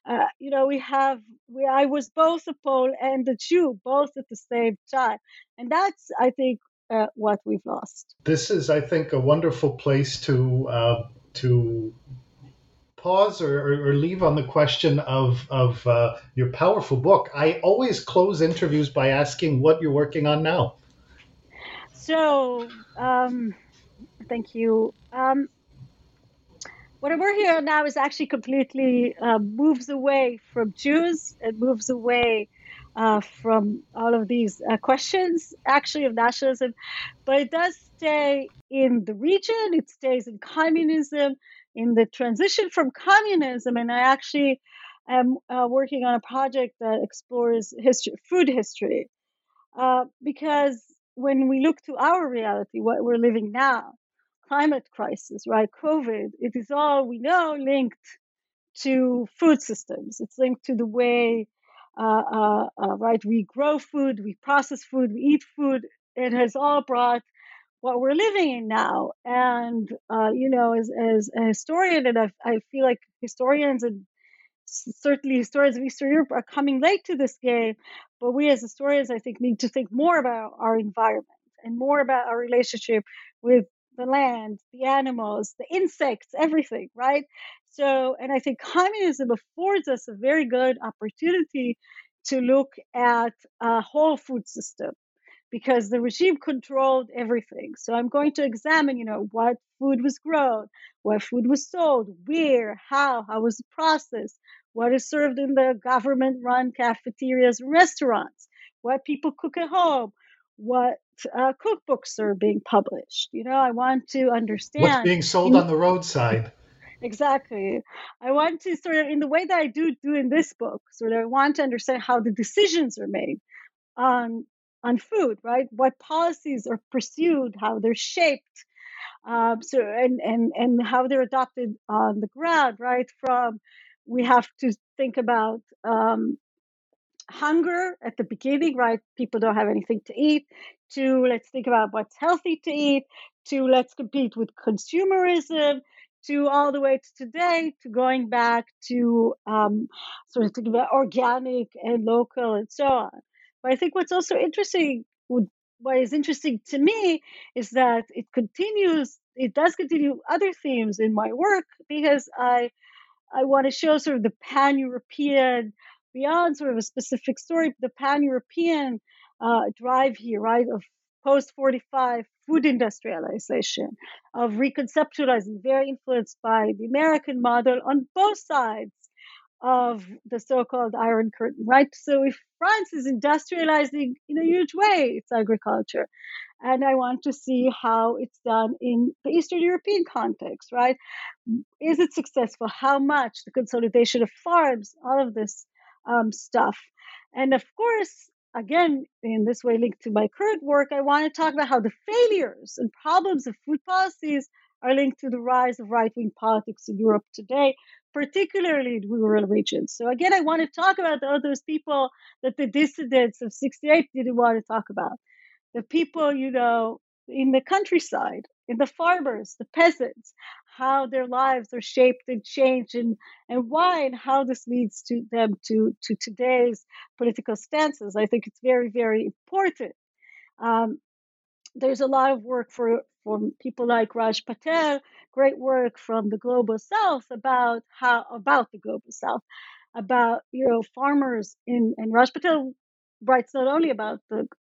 Speaker 3: I was both a Pole and a Jew, both at the same time, and that's, I think, what we've lost.
Speaker 2: This is, I think, a wonderful place to pause or leave on the question of your powerful book. I always close interviews by asking what you're working on now.
Speaker 3: So, thank you. What I'm working on now is actually completely moves away from Jews and moves away from all of these questions, actually, of nationalism, but it does stay in the region. It stays in communism, in the transition from communism, and I actually am working on a project that explores food history, because when we look to our reality, what we're living now, climate crisis, right, COVID, it is all we know linked to food systems. It's linked to the way, right, we grow food, we process food, we eat food. It has all brought what we're living in now. And, as a historian, and I feel like historians and certainly historians of Eastern Europe are coming late to this game, but we as historians, I think, need to think more about our environment and more about our relationship with the land, the animals, the insects, everything, right? So, and I think communism affords us a very good opportunity to look at a whole food system, because the regime controlled everything. So I'm going to examine, what food was grown, what food was sold, where, how was it processed, what is served in the government-run cafeterias and restaurants, what people cook at home, what cookbooks are being published. I want to
Speaker 2: What's
Speaker 3: understand.
Speaker 2: being sold on the roadside?
Speaker 3: Exactly. I want to sort of, in the way that I do in this book, sort of, I want to understand how the decisions are made on food, right? What policies are pursued, how they're shaped, and how they're adopted on the ground, right? From, we have to think about hunger at the beginning, right? People don't have anything to eat, to let's think about what's healthy to eat, to let's compete with consumerism, to all the way to today, to going back to sort of thinking about organic and local and so on. But I think what's also interesting, what is interesting to me, is that it does continue other themes in my work, because I want to show sort of the pan-European, beyond sort of a specific story, the pan-European drive here, right, of post-45 food industrialization, of reconceptualizing, very influenced by the American model on both sides of the so-called Iron Curtain, right? So if France is industrializing in a huge way its agriculture, and I want to see how it's done in the Eastern European context, right? Is it successful? How much? The consolidation of farms, all of this stuff. And of course, again, in this way linked to my current work, I want to talk about how the failures and problems of food policies are linked to the rise of right-wing politics in Europe today, particularly in rural regions. So again, I want to talk about all those people that the dissidents of 68 didn't want to talk about. The people, in the countryside, in the farmers, the peasants, how their lives are shaped and changed, and why, and how this leads to them to today's political stances. I think it's very, very important. There's a lot of work from people like Raj Patel, great work from the Global South about the Global South, about farmers and Raj Patel writes not only about the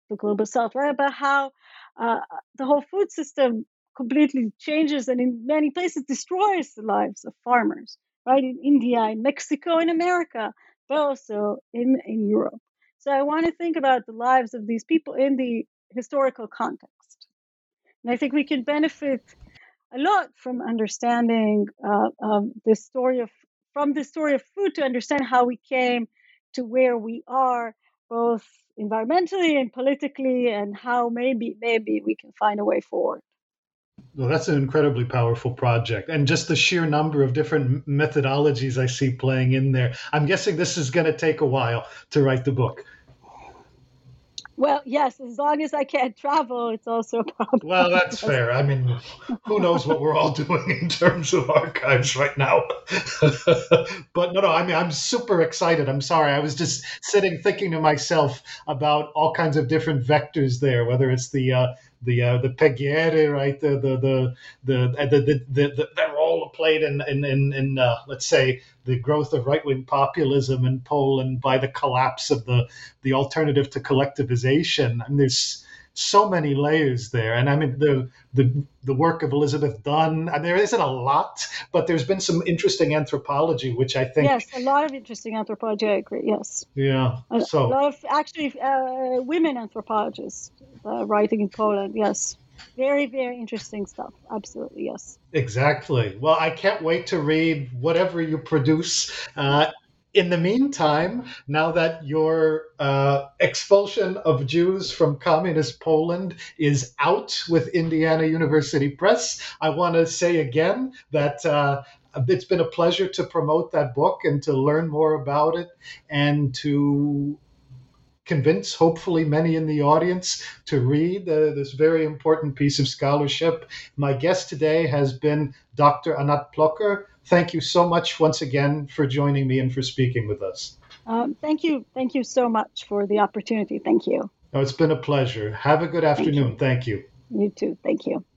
Speaker 3: the global south, right? About how the whole food system completely changes and in many places destroys the lives of farmers, right? In India, in Mexico, in America, but also in Europe. So I want to think about the lives of these people in the historical context. And I think we can benefit a lot from understanding this story from the story of food to understand how we came to where we are, both environmentally and politically, and how maybe we can find a way forward.
Speaker 2: Well, that's an incredibly powerful project. And just the sheer number of different methodologies I see playing in there. I'm guessing this is going to take a while to write the book.
Speaker 3: Well, yes, as long as I can't travel, it's also a problem.
Speaker 2: Well, that's fair. I mean, who knows what we're all doing in terms of archives right now. But no, I mean, I'm super excited. I'm sorry. I was just sitting thinking to myself about all kinds of different vectors there, whether it's the peghiere, right? The role played in let's say the growth of right-wing populism in Poland by the collapse of the alternative to collectivization. And there's so many layers there. And I mean the work of Elizabeth Dunn. And there isn't a lot, but there's been some interesting anthropology, which I think
Speaker 3: a lot of interesting anthropology. I agree. Yes.
Speaker 2: Yeah.
Speaker 3: A lot of actually women anthropologists writing in Poland. Yes. Very, very interesting stuff. Absolutely, yes.
Speaker 2: Exactly. Well, I can't wait to read whatever you produce. In the meantime, now that your expulsion of Jews from communist Poland is out with Indiana University Press, I want to say again that it's been a pleasure to promote that book and to learn more about it and to convince, hopefully, many in the audience to read this very important piece of scholarship. My guest today has been Dr. Anat Plocher. Thank you so much once again for joining me and for speaking with us.
Speaker 3: Thank you. Thank you so much for the opportunity. Thank you.
Speaker 2: Oh, it's been a pleasure. Have a good afternoon. Thank you.
Speaker 3: You too. Thank you.